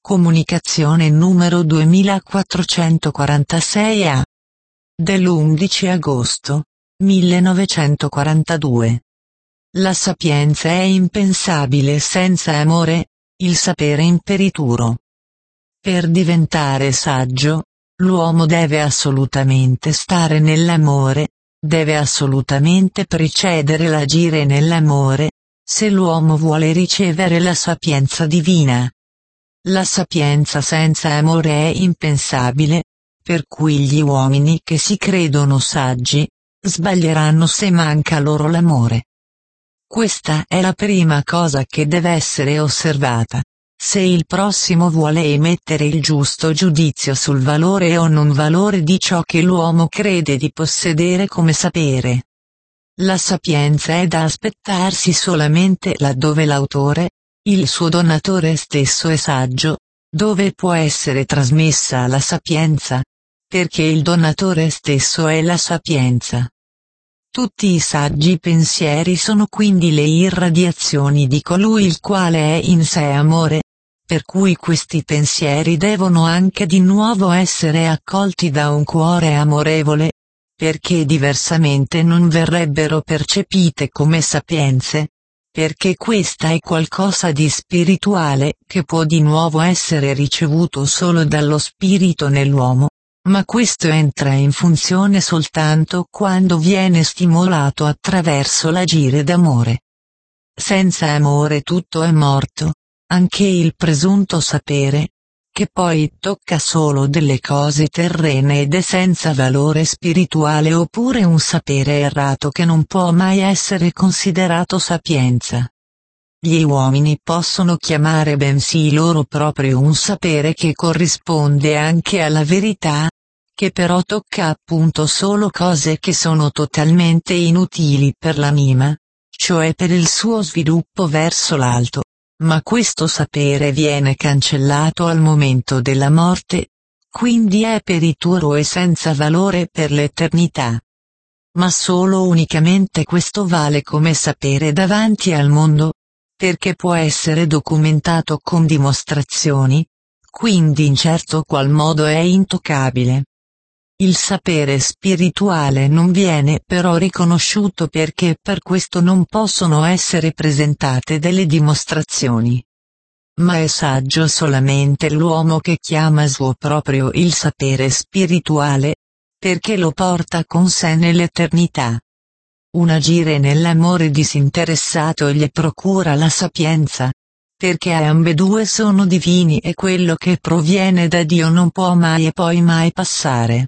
Comunicazione numero 2446 a dell'11 agosto 1942. La sapienza è impensabile senza amore, il sapere imperituro. Per diventare saggio, l'uomo deve assolutamente stare nell'amore, deve assolutamente precedere l'agire nell'amore, se l'uomo vuole ricevere la sapienza divina. La sapienza senza amore è impensabile, per cui gli uomini che si credono saggi, sbaglieranno se manca loro l'amore. Questa è la prima cosa che deve essere osservata. Se il prossimo vuole emettere il giusto giudizio sul valore o non valore di ciò che l'uomo crede di possedere come sapere. La sapienza è da aspettarsi solamente laddove l'autore, il suo donatore stesso è saggio, dove può essere trasmessa la sapienza, perché il donatore stesso è la sapienza. Tutti i saggi pensieri sono quindi le irradiazioni di colui il quale è in sé amore, per cui questi pensieri devono anche di nuovo essere accolti da un cuore amorevole, perché diversamente non verrebbero percepite come sapienze, perché questa è qualcosa di spirituale che può di nuovo essere ricevuto solo dallo spirito nell'uomo, ma questo entra in funzione soltanto quando viene stimolato attraverso l'agire d'amore. Senza amore tutto è morto, anche il presunto sapere, che poi tocca solo delle cose terrene ed è senza valore spirituale, oppure un sapere errato che non può mai essere considerato sapienza. Gli uomini possono chiamare bensì loro proprio un sapere che corrisponde anche alla verità, che però tocca appunto solo cose che sono totalmente inutili per l'anima, cioè per il suo sviluppo verso l'alto. Ma questo sapere viene cancellato al momento della morte, quindi è perituro e senza valore per l'eternità. Ma solo unicamente questo vale come sapere davanti al mondo, perché può essere documentato con dimostrazioni, quindi in certo qual modo è intoccabile. Il sapere spirituale non viene però riconosciuto perché per questo non possono essere presentate delle dimostrazioni. Ma è saggio solamente l'uomo che chiama suo proprio il sapere spirituale, perché lo porta con sé nell'eternità. Un agire nell'amore disinteressato gli procura la sapienza, perché ambedue sono divini e quello che proviene da Dio non può mai e poi mai passare.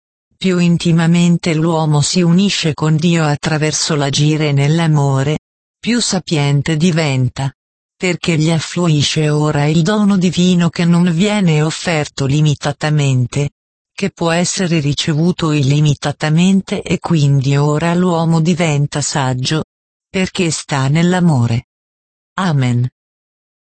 Più intimamente l'uomo si unisce con Dio attraverso l'agire nell'amore, più sapiente diventa, perché gli affluisce ora il dono divino che non viene offerto limitatamente, che può essere ricevuto illimitatamente, e quindi ora l'uomo diventa saggio, perché sta nell'amore. Amen.